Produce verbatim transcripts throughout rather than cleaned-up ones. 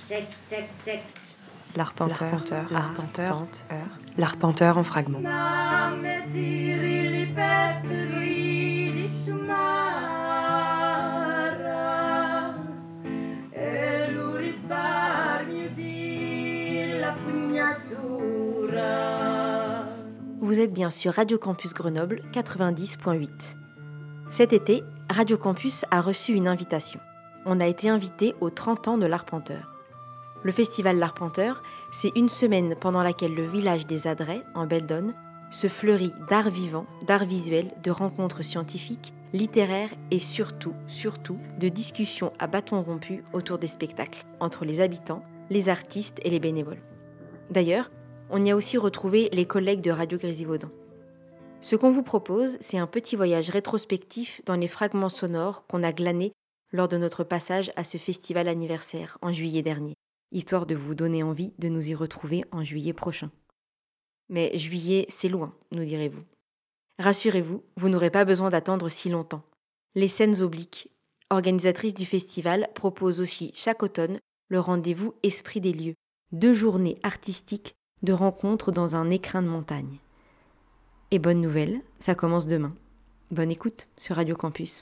L'arpenteur, l'arpenteur, l'arpenteur, l'arpenteur en fragments. Vous êtes bien sur Radio Campus Grenoble quatre-vingt-dix virgule huit. Cet été, Radio Campus a reçu une invitation. On a été invité aux trente ans de l'Arpenteur. Le festival L'Arpenteur, c'est une semaine pendant laquelle le village des Adrets, en Belledonne, se fleurit d'art vivant, d'art visuel, de rencontres scientifiques, littéraires et surtout, surtout, de discussions à bâtons rompus autour des spectacles, entre les habitants, les artistes et les bénévoles. D'ailleurs, on y a aussi retrouvé les collègues de Radio Grésivaudan. Ce qu'on vous propose, c'est un petit voyage rétrospectif dans les fragments sonores qu'on a glanés lors de notre passage à ce festival anniversaire en juillet dernier, histoire de vous donner envie de nous y retrouver en juillet prochain. Mais juillet, c'est loin, nous direz-vous. Rassurez-vous, vous n'aurez pas besoin d'attendre si longtemps. Les Scènes Obliques, organisatrices du festival, proposent aussi chaque automne le rendez-vous Esprit des lieux, deux journées artistiques de rencontres dans un écrin de montagne. Et bonne nouvelle, ça commence demain. Bonne écoute sur Radio Campus.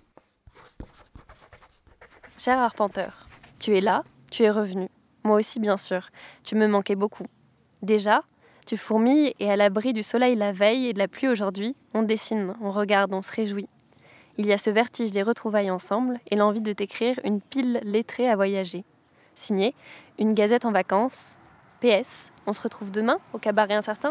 Cher arpenteur, tu es là, tu es revenu. Moi aussi, bien sûr. Tu me manquais beaucoup. Déjà, tu fourmilles et à l'abri du soleil la veille et de la pluie aujourd'hui, on dessine, on regarde, on se réjouit. Il y a ce vertige des retrouvailles ensemble et l'envie de t'écrire une pile lettrée à voyager. Signé, une gazette en vacances. P S, on se retrouve demain au cabaret incertain.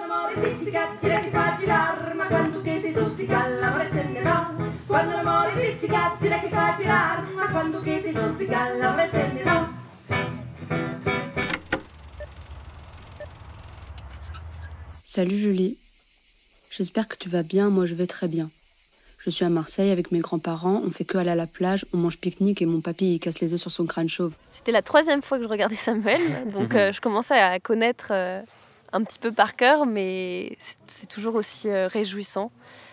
Salut Julie, j'espère que tu vas bien, moi je vais très bien. Je suis à Marseille avec mes grands-parents, on fait que aller à la plage, on mange pique-nique et mon papy il casse les œufs sur son crâne chauve. C'était la troisième fois que je regardais Samuel, donc euh, je commençais à connaître euh, un petit peu par cœur, mais c'est, c'est toujours aussi euh, réjouissant.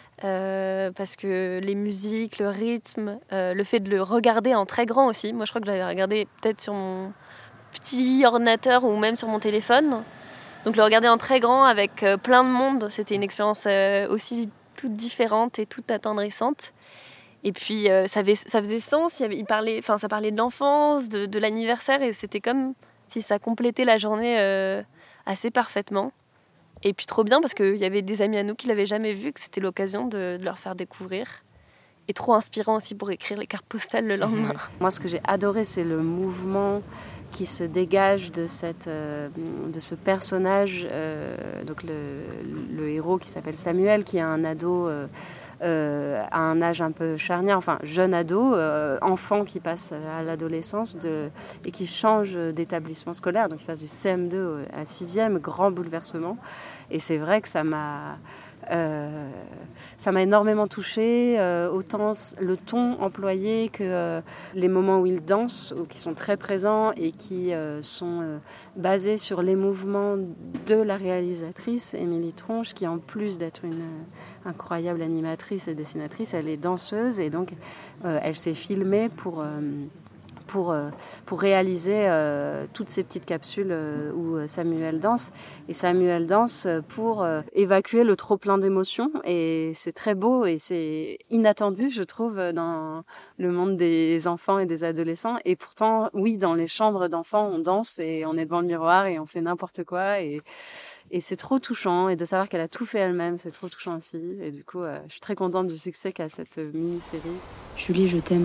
Euh, parce que les musiques, le rythme, euh, le fait de le regarder en très grand aussi. Moi je crois que j'avais regardé peut-être sur mon petit ordinateur ou même sur mon téléphone. Donc le regarder en très grand avec euh, plein de monde, c'était une expérience euh, aussi toute différente et toute attendrissante. Et puis euh, ça, avait, ça faisait sens, il, y avait, il parlait, enfin, ça parlait de l'enfance, de, de l'anniversaire, et c'était comme si ça complétait la journée euh, assez parfaitement. Et puis trop bien parce qu'il y avait des amis à nous qui ne l'avaient jamais vu, que c'était l'occasion de, de leur faire découvrir. Et trop inspirant aussi pour écrire les cartes postales le lendemain. Moi ce que j'ai adoré c'est le mouvement qui se dégage de, cette, euh, de ce personnage, euh, donc le, le héros qui s'appelle Samuel, qui est un ado euh, euh, à un âge un peu charnière, enfin jeune ado, euh, enfant qui passe à l'adolescence de, et qui change d'établissement scolaire, donc il passe du C M deux à sixième, grand bouleversement. Et c'est vrai que ça m'a... Euh, ça m'a énormément touchée, euh, autant le ton employé que euh, les moments où il danse, qui sont très présents et qui euh, sont euh, basés sur les mouvements de la réalisatrice, Émilie Tronche, qui en plus d'être une euh, incroyable animatrice et dessinatrice, elle est danseuse et donc euh, elle s'est filmée pour... Euh, Pour, pour réaliser euh, toutes ces petites capsules euh, où Samuel danse. Et Samuel danse pour euh, évacuer le trop-plein d'émotions. Et c'est très beau et c'est inattendu, je trouve, dans le monde des enfants et des adolescents. Et pourtant, oui, dans les chambres d'enfants, on danse et on est devant le miroir et on fait n'importe quoi. Et, et c'est trop touchant. Et de savoir qu'elle a tout fait elle-même, c'est trop touchant aussi. Et du coup, euh, je suis très contente du succès qu'a cette mini-série. Julie, je t'aime.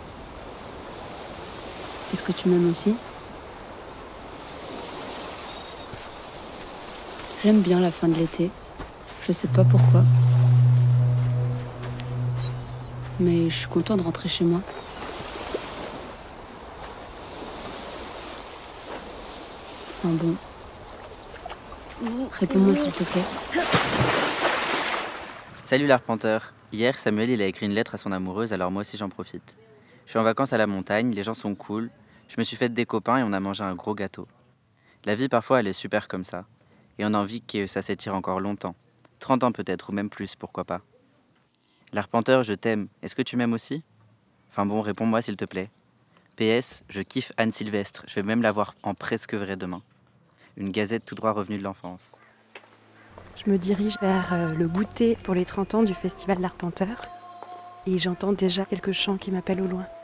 Est-ce que tu m'aimes aussi ? J'aime bien la fin de l'été. Je sais pas pourquoi. Mais je suis contente de rentrer chez moi. Enfin bon. Réponds-moi s'il te plaît. Salut l'arpenteur. Hier, Samuel il a écrit une lettre à son amoureuse, alors moi aussi j'en profite. Je suis en vacances à la montagne, les gens sont cool. Je me suis fait des copains et on a mangé un gros gâteau. La vie, parfois, elle est super comme ça. Et on a envie que ça s'étire encore longtemps. trente ans peut-être, ou même plus, pourquoi pas. L'arpenteur, je t'aime. Est-ce que tu m'aimes aussi ? Enfin bon, réponds-moi s'il te plaît. P S, je kiffe Anne Sylvestre, je vais même la voir en presque vrai demain. Une gazette tout droit revenue de l'enfance. Je me dirige vers euh, le goûter pour les trente ans du Festival L'Arpenteur et j'entends déjà quelques chants qui m'appellent au loin.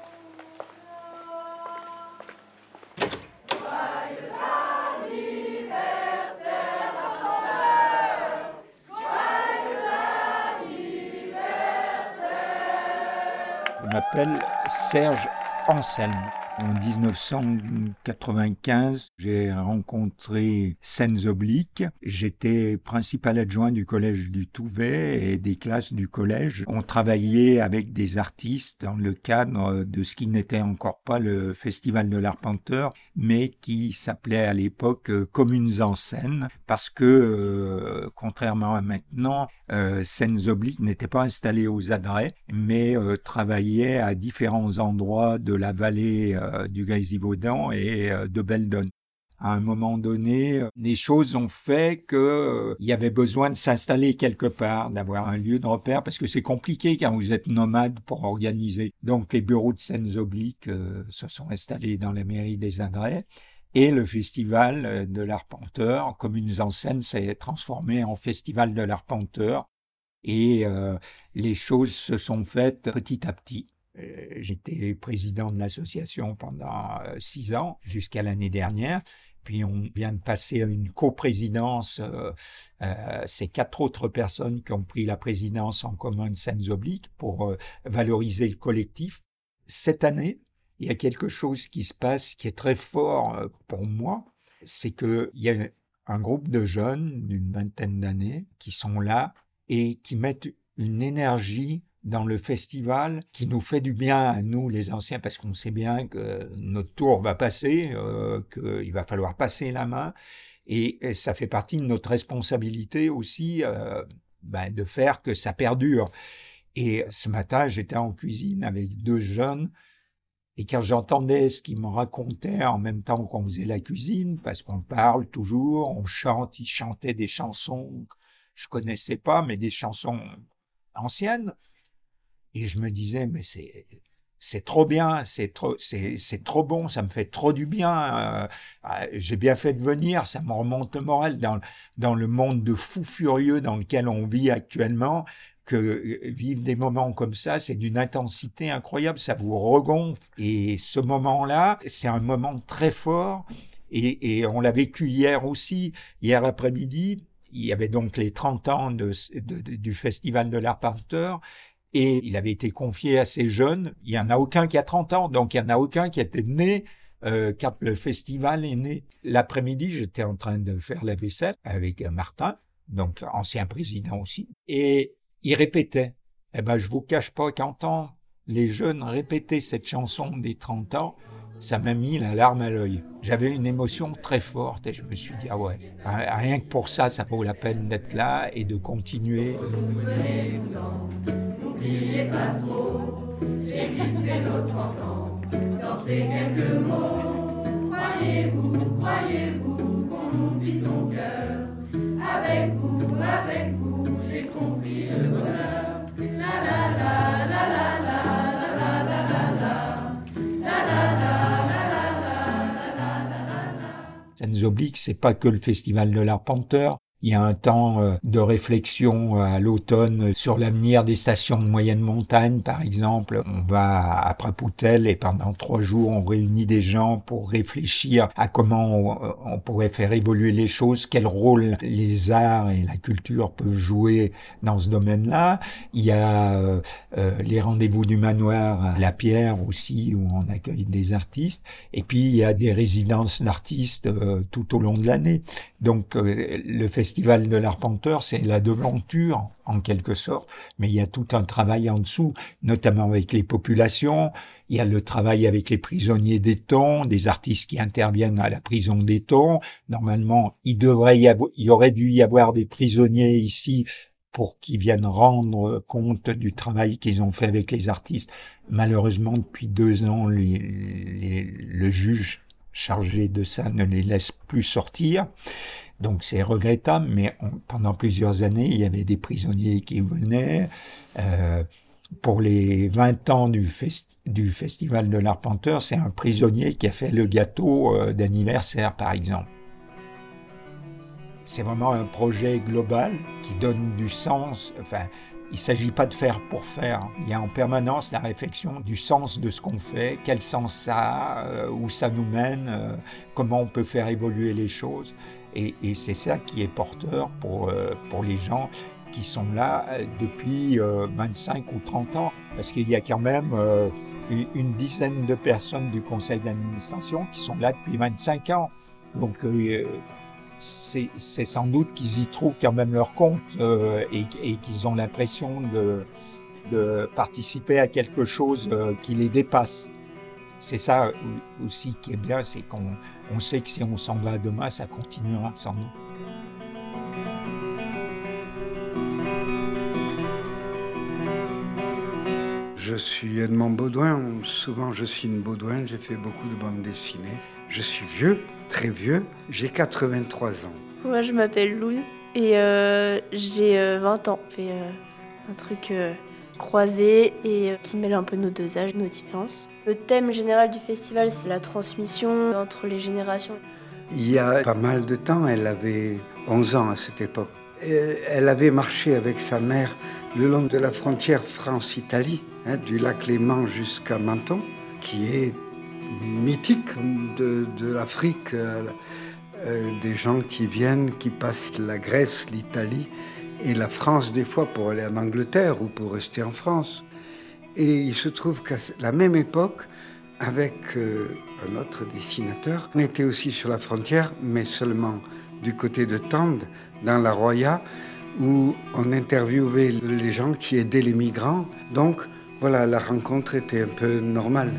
Je m'appelle Serge Anselme. En dix-neuf cent quatre-vingt-quinze, j'ai rencontré Scènes Obliques. J'étais principal adjoint du collège du Touvet et des classes du collège. On travaillait avec des artistes dans le cadre de ce qui n'était encore pas le Festival de l'Arpenteur, mais qui s'appelait à l'époque Communes en scène, parce que, euh, contrairement à maintenant, euh, Scènes Obliques n'était pas installé aux Adrets, mais euh, travaillait à différents endroits de la vallée euh, du Grésivaudan et euh, de Beldon. À un moment donné, les choses ont fait qu'il euh, y avait besoin de s'installer quelque part, d'avoir un lieu de repère, parce que c'est compliqué quand vous êtes nomade pour organiser. Donc les bureaux de Scènes Obliques euh, se sont installés dans la mairie des Adrets, et le festival de l'Arpenteur, Communes en scène, s'est transformé en Festival de l'Arpenteur, et euh, les choses se sont faites petit à petit. J'étais président de l'association pendant six ans, jusqu'à l'année dernière. Puis on vient de passer à une coprésidence. Euh, euh, c'est quatre autres personnes qui ont pris la présidence en commun de Scènes Obliques pour euh, valoriser le collectif. Cette année, il y a quelque chose qui se passe qui est très fort euh, pour moi. C'est qu'il y a un groupe de jeunes d'une vingtaine d'années qui sont là et qui mettent une énergie dans le festival qui nous fait du bien à nous les anciens, parce qu'on sait bien que notre tour va passer, euh, qu'il va falloir passer la main, et, et ça fait partie de notre responsabilité aussi euh, ben, de faire que ça perdure. Et ce matin, j'étais en cuisine avec deux jeunes, et quand j'entendais ce qu'ils me racontaient en même temps qu'on faisait la cuisine, parce qu'on parle toujours, on chante, ils chantaient des chansons que je connaissais pas, mais des chansons anciennes. Et je me disais, mais c'est, c'est trop bien, c'est trop, c'est, c'est trop bon, ça me fait trop du bien. Euh, j'ai bien fait de venir, ça me remonte le moral dans, dans le monde de fous furieux dans lequel on vit actuellement, que vivre des moments comme ça, c'est d'une intensité incroyable, ça vous regonfle. Et ce moment-là, c'est un moment très fort, et, et on l'a vécu hier aussi, hier après-midi. Il y avait donc les trente ans de, de, de, du Festival de l'Arpenteur, et il avait été confié à ces jeunes. Il n'y en a aucun qui a trente ans, donc il n'y en a aucun qui était né euh, quand le festival est né. L'après-midi, j'étais en train de faire la vaisselle avec Martin, donc ancien président aussi, et il répétait. Eh ben, je vous cache pas qu'entendre les jeunes répéter cette chanson des trente ans, ça m'a mis la larme à l'œil. J'avais une émotion très forte et je me suis dit, ah ouais, rien que pour ça, ça vaut la peine d'être là et de continuer. Souvenez-vous-en, n'oubliez pas trop, j'ai glissé nos trente ans dans ces quelques mots. Croyez-vous, croyez-vous qu'on oublie son cœur? Avec vous, avec vous, j'ai compris le bonheur. La la la la la la la la la la la la la. Scènes Obliques, c'est pas que le Festival de l'Arpenteur. Il y a un temps de réflexion à l'automne sur l'avenir des stations de moyenne montagne, par exemple. On va à Prapoutel et pendant trois jours, on réunit des gens pour réfléchir à comment on, on pourrait faire évoluer les choses, quel rôle les arts et la culture peuvent jouer dans ce domaine-là. Il y a euh, euh, les rendez-vous du manoir à La Pierre aussi, où on accueille des artistes. Et puis, il y a des résidences d'artistes euh, tout au long de l'année. Donc, euh, le festival Festival de l'Arpenteur, c'est la devanture, en quelque sorte, mais il y a tout un travail en dessous, notamment avec les populations. Il y a le travail avec les prisonniers d'Étang, des artistes qui interviennent à la prison d'Étang. Normalement, il devrait y avoir, il y aurait dû y avoir des prisonniers ici pour qu'ils viennent rendre compte du travail qu'ils ont fait avec les artistes. Malheureusement, depuis deux ans, les, les, le juge chargé de ça ne les laisse plus sortir. Donc c'est regrettable, mais on, pendant plusieurs années, il y avait des prisonniers qui venaient. Euh, Pour les vingt ans du, festi- du Festival de l'Arpenteur, c'est un prisonnier qui a fait le gâteau euh, d'anniversaire, par exemple. C'est vraiment un projet global qui donne du sens. Enfin, il ne s'agit pas de faire pour faire. Il y a en permanence la réflexion du sens de ce qu'on fait, quel sens ça a, euh, où ça nous mène, euh, comment on peut faire évoluer les choses. Et, et c'est ça qui est porteur pour, euh, pour les gens qui sont là depuis euh, vingt-cinq ou trente ans. Parce qu'il y a quand même euh, une, une dizaine de personnes du conseil d'administration qui sont là depuis vingt-cinq ans. Donc euh, c'est, c'est sans doute qu'ils y trouvent quand même leur compte euh, et, et qu'ils ont l'impression de, de participer à quelque chose euh, qui les dépasse. C'est ça aussi qui est bien, c'est qu'on on sait que si on s'en va demain, ça continuera sans nous. Je suis Edmond Baudouin, souvent je signe Baudouin, j'ai fait beaucoup de bandes dessinées. Je suis vieux, très vieux, j'ai quatre-vingt-trois ans. Moi je m'appelle Louise et euh, j'ai euh, vingt ans. On fait euh, un truc euh, croisé et euh, qui mêle un peu nos deux âges, nos différences. Le thème général du festival, c'est la transmission entre les générations. Il y a pas mal de temps, elle avait onze ans à cette époque. Et elle avait marché avec sa mère le long de la frontière France-Italie, hein, du lac Léman jusqu'à Menton, qui est mythique de, de l'Afrique, euh, euh, des gens qui viennent, qui passent la Grèce, l'Italie et la France des fois pour aller en Angleterre ou pour rester en France. Et il se trouve qu'à la même époque, avec euh, un autre dessinateur, on était aussi sur la frontière, mais seulement du côté de Tende, dans la Roya, où on interviewait les gens qui aidaient les migrants. Donc, voilà, la rencontre était un peu normale.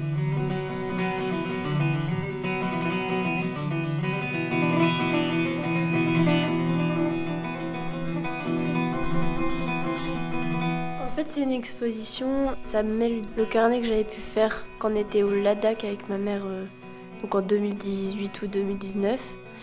En fait, c'est une exposition, ça mêle le carnet que j'avais pu faire quand on était au Ladakh avec ma mère, euh, donc en deux mille dix-huit ou deux mille dix-neuf.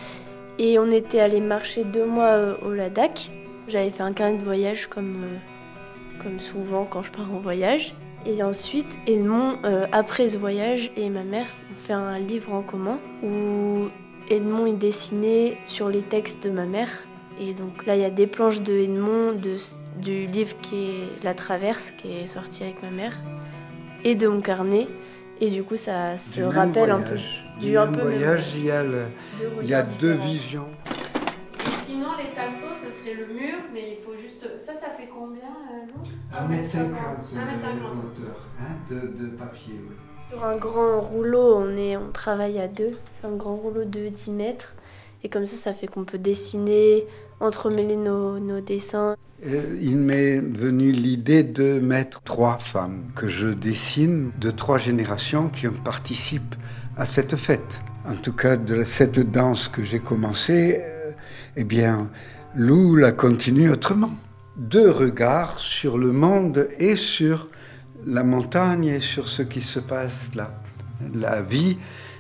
Et on était allé marcher deux mois euh, au Ladakh. J'avais fait un carnet de voyage comme, euh, comme souvent quand je pars en voyage. Et ensuite, Edmond, euh, après ce voyage, et ma mère ont fait un livre en commun où Edmond il dessinait sur les textes de ma mère. Et donc là, il y a des planches de Edmond, de, du livre qui est La Traverse, qui est sorti avec ma mère, et de mon carnet. Et du coup, ça se Du rappelle même un peu. Du, Du un même peu voyage, même, il y a, le, deux il y a deux différents. visions. Sinon, les tasseaux, ce serait le mur, mais il faut juste... Ça, ça fait combien, euh, Lou un mètre cinquante un mètre cinquante de hauteur, hein, de, de papier, oui. Sur un grand rouleau, on, est, on travaille à deux. C'est un grand rouleau de dix mètres. Et comme ça, ça fait qu'on peut dessiner, entremêler nos, nos dessins. Il m'est venu l'idée de mettre trois femmes que je dessine de trois générations qui participent à cette fête. En tout cas, de cette danse que j'ai commencée, euh, eh bien, Lou la continue autrement. Deux regards sur le monde et sur la montagne et sur ce qui se passe là. La vie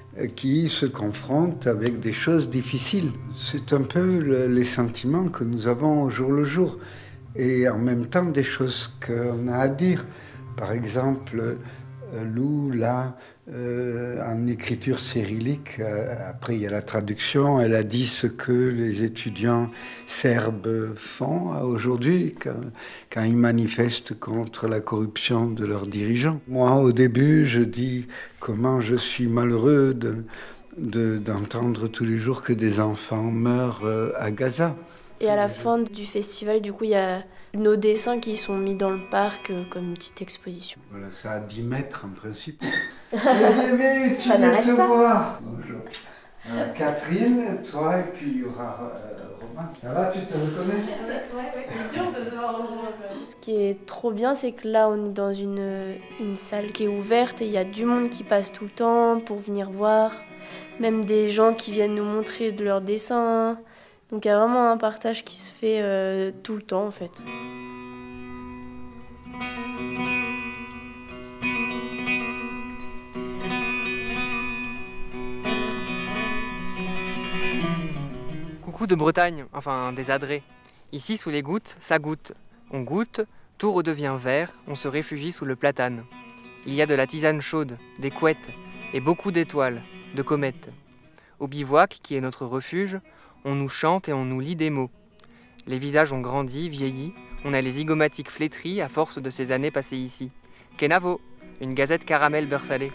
qui se confronte avec des choses difficiles. C'est un peu le, les sentiments que nous avons au jour le jour. Et en même temps, des choses qu'on a à dire. Par exemple, Lou, là, euh, en écriture cyrillique, euh, après il y a la traduction, elle a dit ce que les étudiants serbes font aujourd'hui quand, quand ils manifestent contre la corruption de leurs dirigeants. Moi, au début, je dis comment je suis malheureux de, de, d'entendre tous les jours que des enfants meurent euh, à Gaza. Et à la fin du festival, du coup, il y a nos dessins qui sont mis dans le parc euh, comme une petite exposition. Voilà, ça a dix mètres en principe. Eh bébé, tu viens te voir. Bonjour. Euh, Catherine, toi, et puis il y aura euh, Romain. Ça va, tu te reconnais? Ouais, ouais, c'est dur de se voir au loin. Ce qui est trop bien, c'est que là, on est dans une, une salle qui est ouverte et il y a du monde qui passe tout le temps pour venir voir. Même des gens qui viennent nous montrer de leurs dessins. Donc il y a vraiment un partage qui se fait euh, tout le temps en fait. Coucou de Bretagne, enfin des adrets. Ici sous les gouttes, ça goûte. On goûte, Tout redevient vert, on se réfugie sous le platane. Il y a de la tisane chaude, des couettes et beaucoup d'étoiles, de comètes. Au bivouac, qui est notre refuge, on nous chante et on nous lit des mots. Les visages ont grandi, vieilli, on a les zygomatiques flétris à force de ces années passées ici. Kenavo, une gazette caramel beurre salé.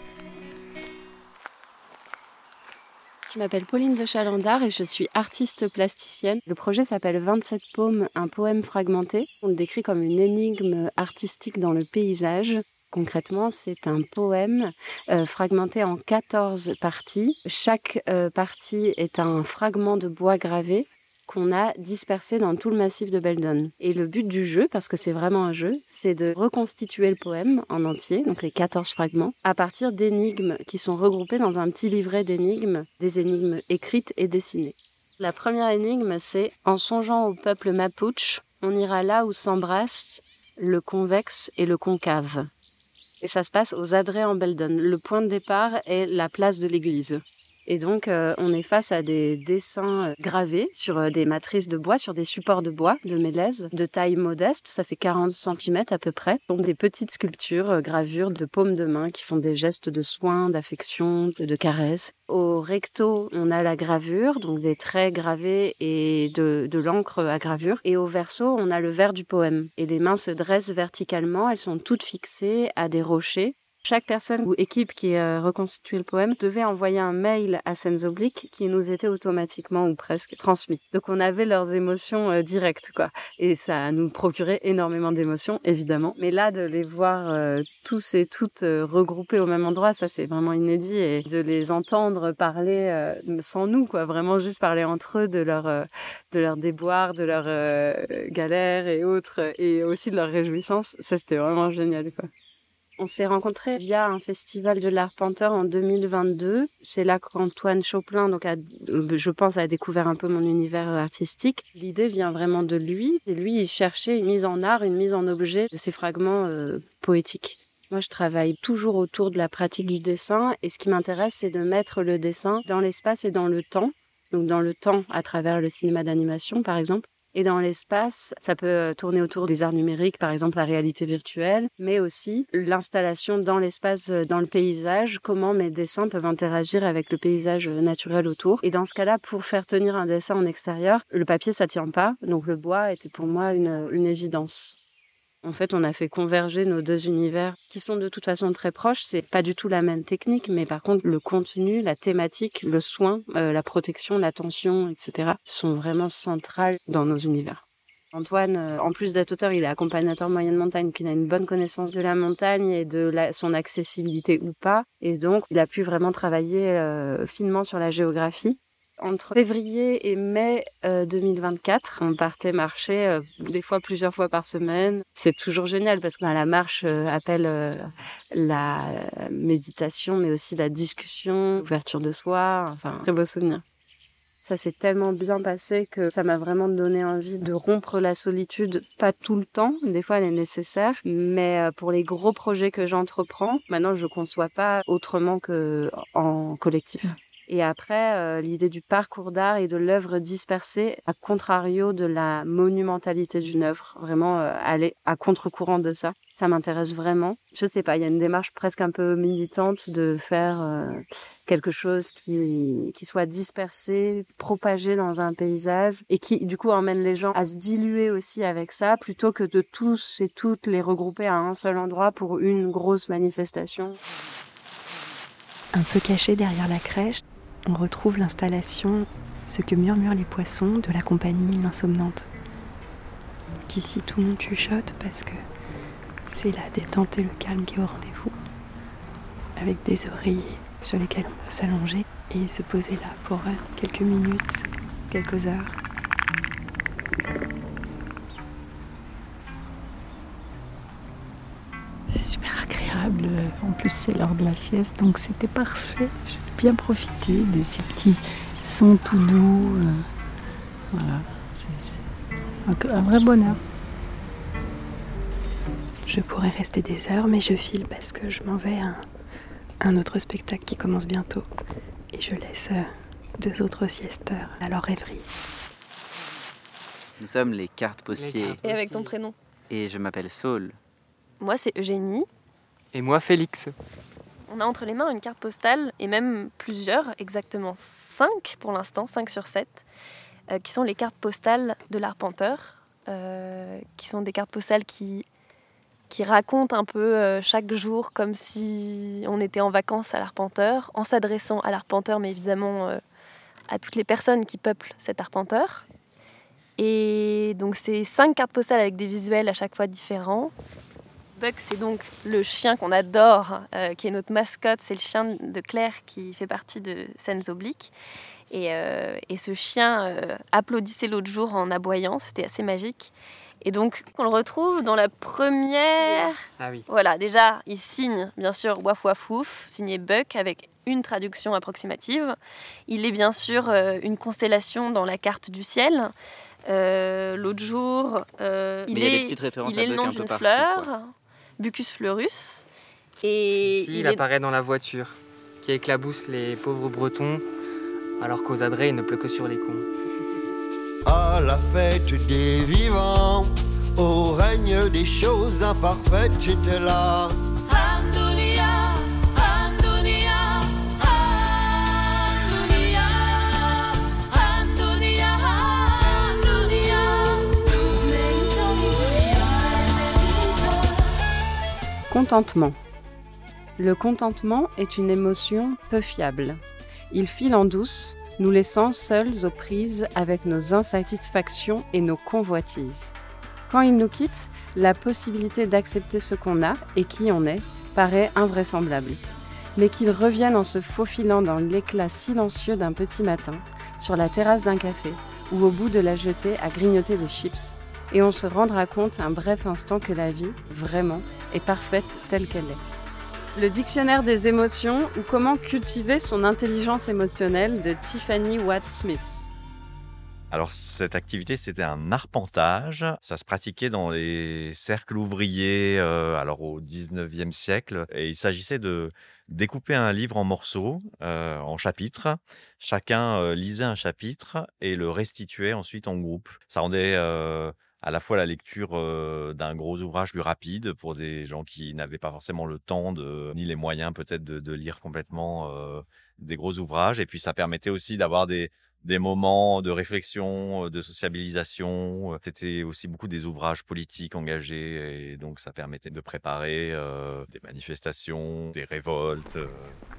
Je m'appelle Pauline de Chalandard et je suis artiste plasticienne. Le projet s'appelle vingt-sept paumes, un poème fragmenté. On le décrit comme une énigme artistique dans le paysage. Concrètement, c'est un poème euh, fragmenté en quatorze parties. Chaque euh, partie est un fragment de bois gravé qu'on a dispersé dans tout le massif de Beldon. Et le but du jeu, parce que c'est vraiment un jeu, c'est de reconstituer le poème en entier, donc les quatorze fragments, à partir d'énigmes qui sont regroupées dans un petit livret d'énigmes, des énigmes écrites et dessinées. La première énigme, c'est « En songeant au peuple mapuche, on ira là où s'embrassent le convexe et le concave ». Et ça se passe aux Adrets en Beldon. Le point de départ est la place de l'église. Et donc, euh, on est face à des dessins gravés sur euh, des matrices de bois, sur des supports de bois, de mélèze, de taille modeste, ça fait quarante centimètres à peu près. Ce sont des petites sculptures, euh, gravures de paumes de main qui font des gestes de soin, d'affection, de caresse. Au recto, on a la gravure, donc des traits gravés et de, de l'encre à gravure. Et au verso, on a le vers du poème. Et les mains se dressent verticalement, elles sont toutes fixées à des rochers. Chaque personne ou équipe qui a reconstitué le poème devait envoyer un mail à Scènes Obliques qui nous était automatiquement ou presque transmis. Donc on avait leurs émotions euh, directes, quoi. Et ça nous procurait énormément d'émotions, évidemment. Mais là, de les voir euh, tous et toutes euh, regroupés au même endroit, ça c'est vraiment inédit. Et de les entendre parler euh, sans nous, quoi. Vraiment juste parler entre eux de leur, euh, de leurs déboires, de leurs euh, galères et autres, et aussi de leurs réjouissances. Ça, c'était vraiment génial, quoi. On s'est rencontrés via un festival de l'Arpenteur en deux mille vingt-deux. C'est là qu'Antoine Choplin, donc, a, je pense, a découvert un peu mon univers artistique. L'idée vient vraiment de lui. Et lui, il cherchait une mise en art, une mise en objet de ces fragments euh, poétiques. Moi, je travaille toujours autour de la pratique du dessin. Et ce qui m'intéresse, c'est de mettre le dessin dans l'espace et dans le temps. Donc, dans le temps, à travers le cinéma d'animation, par exemple. Et dans l'espace, ça peut tourner autour des arts numériques, par exemple la réalité virtuelle, mais aussi l'installation dans l'espace, dans le paysage, comment mes dessins peuvent interagir avec le paysage naturel autour. Et dans ce cas-là, pour faire tenir un dessin en extérieur, le papier, ça tient pas, donc le bois était pour moi une, une évidence. En fait, on a fait converger nos deux univers qui sont de toute façon très proches. C'est pas du tout la même technique, mais par contre, le contenu, la thématique, le soin, euh, la protection, l'attention, et cetera sont vraiment centrales dans nos univers. Antoine, euh, en plus d'être auteur, il est accompagnateur moyenne montagne, qui a une bonne connaissance de la montagne et de la, son accessibilité ou pas. Et donc, il a pu vraiment travailler euh, finement sur la géographie. Entre février et mai euh, deux mille vingt-quatre, on partait marcher euh, des fois plusieurs fois par semaine. C'est toujours génial parce que bah, la marche euh, appelle euh, la méditation, mais aussi la discussion, l'ouverture de soi. Enfin, très beau souvenir. Ça s'est tellement bien passé que ça m'a vraiment donné envie de rompre la solitude, pas tout le temps, des fois elle est nécessaire, mais pour les gros projets que j'entreprends, maintenant je conçois pas autrement que en collectif. Et après, euh, l'idée du parcours d'art et de l'œuvre dispersée, à contrario de la monumentalité d'une œuvre, vraiment euh, aller à contre-courant de ça, ça m'intéresse vraiment. Je sais pas, il y a une démarche presque un peu militante de faire euh, quelque chose qui qui soit dispersé, propagé dans un paysage et qui du coup emmène les gens à se diluer aussi avec ça, plutôt que de tous et toutes les regrouper à un seul endroit pour une grosse manifestation. Un peu caché derrière la crèche, on retrouve l'installation « Ce que murmurent les poissons » de la compagnie L'Insomnante. Qu'ici tout le monde chuchote parce que c'est la détente et le calme qui est au rendez-vous, avec des oreillers sur lesquels on peut s'allonger et se poser là pour quelques minutes, quelques heures. C'est super agréable, en plus c'est l'heure de la sieste, donc c'était parfait. J'ai bien profité de ces petits sons tout doux. Euh, voilà, c'est, c'est un, un vrai bonheur. Je pourrais rester des heures, mais je file parce que je m'en vais à un, un autre spectacle qui commence bientôt. Et je laisse euh, deux autres siesteurs à leur rêverie. Nous sommes les cartes postiers. Et avec ton prénom. Et je m'appelle Saul. Moi, c'est Eugénie. Et moi, Félix. On a entre les mains une carte postale, et même plusieurs, exactement cinq pour l'instant, cinq sur sept, euh, qui sont les cartes postales de l'Arpenteur, euh, qui sont des cartes postales qui, qui racontent un peu euh, chaque jour comme si on était en vacances à l'Arpenteur, en s'adressant à l'Arpenteur, mais évidemment euh, à toutes les personnes qui peuplent cet Arpenteur. Et donc c'est cinq cartes postales avec des visuels à chaque fois différents. Buck, c'est donc le chien qu'on adore, euh, qui est notre mascotte. C'est le chien de Claire qui fait partie de Scènes Obliques. Et, euh, et ce chien euh, applaudissait l'autre jour en aboyant. C'était assez magique. Et donc, on le retrouve dans la première... Ah oui. Voilà, déjà, il signe, bien sûr, Waf Waf Wouf, signé Buck, avec une traduction approximative. Il est bien sûr euh, une constellation dans la carte du ciel. Euh, l'autre jour, euh, il, il, est, il est le nom d'une fleur... Quoi. Bucus fleurus. Et Ici, il, il apparaît est... dans la voiture, qui éclabousse les pauvres Bretons, alors qu'aux Adrets, il ne pleut que sur les cons. À la fête des vivants, au règne des choses imparfaites, j'étais là. Handunia, Handunia, Handunia, Handunia, Handunia. Contentement. Le contentement est une émotion peu fiable. Il file en douce, nous laissant seuls aux prises avec nos insatisfactions et nos convoitises. Quand il nous quitte, la possibilité d'accepter ce qu'on a et qui on est paraît invraisemblable. Mais qu'il revienne en se faufilant dans l'éclat silencieux d'un petit matin, sur la terrasse d'un café ou au bout de la jetée à grignoter des chips, et on se rendra compte un bref instant que la vie, vraiment, est parfaite telle qu'elle est. Le dictionnaire des émotions ou comment cultiver son intelligence émotionnelle de Tiffany Watt-Smith. Alors cette activité, c'était un arpentage. Ça se pratiquait dans les cercles ouvriers euh, alors au dix-neuvième siècle. Et il s'agissait de découper un livre en morceaux, euh, en chapitres. Chacun euh, lisait un chapitre et le restituait ensuite en groupe. Ça rendait... Euh, à la fois la lecture euh, d'un gros ouvrage plus rapide pour des gens qui n'avaient pas forcément le temps de, ni les moyens peut-être de, de lire complètement euh, des gros ouvrages. Et puis ça permettait aussi d'avoir des, des moments de réflexion, de sociabilisation. C'était aussi beaucoup des ouvrages politiques engagés et donc ça permettait de préparer euh, des manifestations, des révoltes. Euh.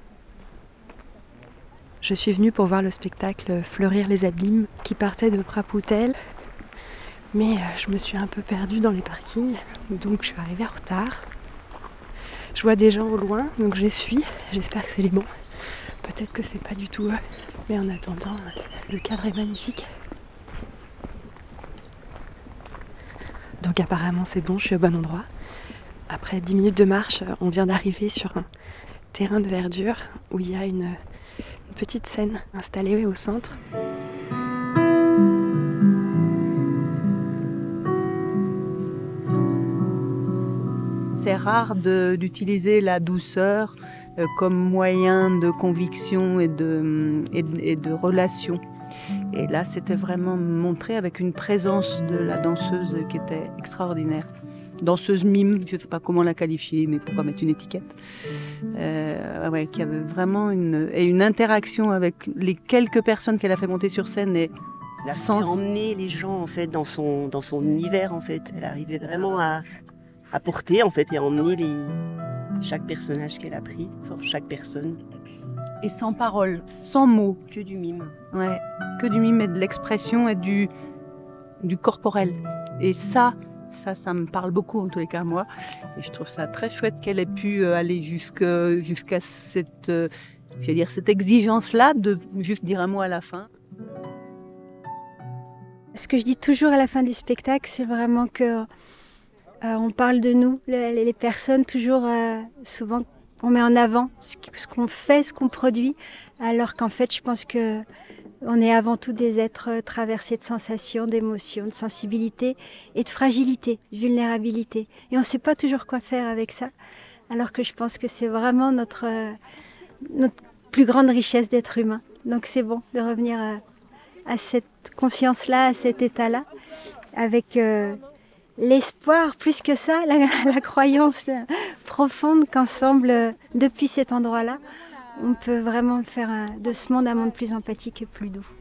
Je suis venue pour voir le spectacle Fleurir les abîmes qui partait de Prapoutel. Mais je me suis un peu perdue dans les parkings, donc je suis arrivée en retard. Je vois des gens au loin, donc je les suis. J'espère que c'est les bons. Peut-être que c'est pas du tout eux. Mais en attendant, le cadre est magnifique. Donc apparemment c'est bon, je suis au bon endroit. Après dix minutes de marche, on vient d'arriver sur un terrain de verdure où il y a une, une petite scène installée au centre. C'est rare de, d'utiliser la douceur euh, comme moyen de conviction et de, et, de, et de relation. Et là, c'était vraiment montré avec une présence de la danseuse qui était extraordinaire. Danseuse mime, je ne sais pas comment la qualifier, mais pourquoi mettre une étiquette. Euh, ouais, qui avait vraiment une, et une interaction avec les quelques personnes qu'elle a fait monter sur scène. Et elle a sans... emmené les gens en fait, dans, son, dans son univers. En fait. Elle arrivait vraiment à... à porter en fait et à emmener les... chaque personnage qu'elle a pris, chaque personne. Et sans parole, sans mots. Que du mime. Ouais, que du mime et de l'expression et du, du corporel. Et ça, ça, ça me parle beaucoup en tous les cas moi. Et je trouve ça très chouette qu'elle ait pu aller jusque, jusqu'à cette, euh, je vais dire, cette exigence-là de juste dire un mot à la fin. Ce que je dis toujours à la fin du spectacle, c'est vraiment que Euh, on parle de nous, les, les personnes, toujours, euh, souvent, on met en avant ce, ce qu'on fait, ce qu'on produit, alors qu'en fait, je pense qu'on est avant tout des êtres traversés de sensations, d'émotions, de sensibilité et de fragilité, de vulnérabilité. Et on ne sait pas toujours quoi faire avec ça, alors que je pense que c'est vraiment notre, euh, notre plus grande richesse d'être humain. Donc c'est bon de revenir à, à cette conscience-là, à cet état-là, avec... Euh, l'espoir, plus que ça, la, la croyance profonde qu'ensemble, depuis cet endroit-là, on peut vraiment faire de ce monde un monde plus empathique et plus doux.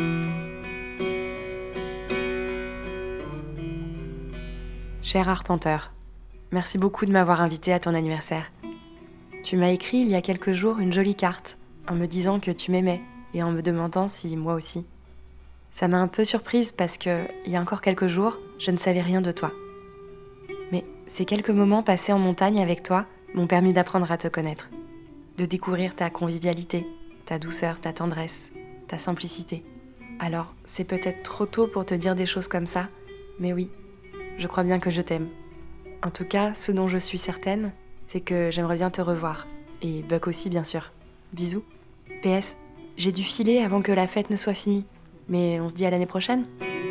Cher arpenteur, merci beaucoup de m'avoir invité à ton anniversaire. Tu m'as écrit il y a quelques jours une jolie carte en me disant que tu m'aimais et en me demandant si moi aussi. Ça m'a un peu surprise parce que, il y a encore quelques jours, je ne savais rien de toi. Mais ces quelques moments passés en montagne avec toi m'ont permis d'apprendre à te connaître, de découvrir ta convivialité, ta douceur, ta tendresse, ta simplicité. Alors, c'est peut-être trop tôt pour te dire des choses comme ça, mais oui, je crois bien que je t'aime. En tout cas, ce dont je suis certaine, c'est que j'aimerais bien te revoir. Et Buck aussi, bien sûr. Bisous. P S, j'ai dû filer avant que la fête ne soit finie. Mais on se dit à l'année prochaine.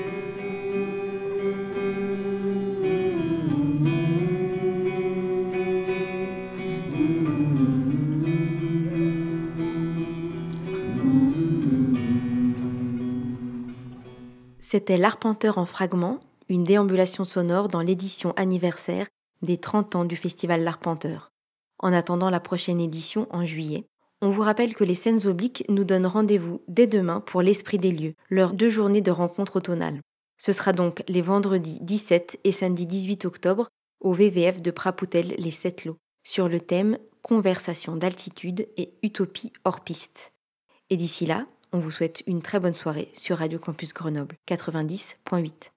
C'était L'Arpenteur en fragments, une déambulation sonore dans l'édition anniversaire des trente ans du Festival L'Arpenteur. En attendant la prochaine édition en juillet, on vous rappelle que les Scènes Obliques nous donnent rendez-vous dès demain pour l'Esprit des lieux, leurs deux journées de rencontres automnales. Ce sera donc les vendredis dix-sept et samedi dix-huit octobre au V V F de Prapoutel les Sept Lots, sur le thème Conversation d'altitude et utopie hors piste. Et d'ici là, on vous souhaite une très bonne soirée sur Radio Campus Grenoble quatre-vingt-dix point huit.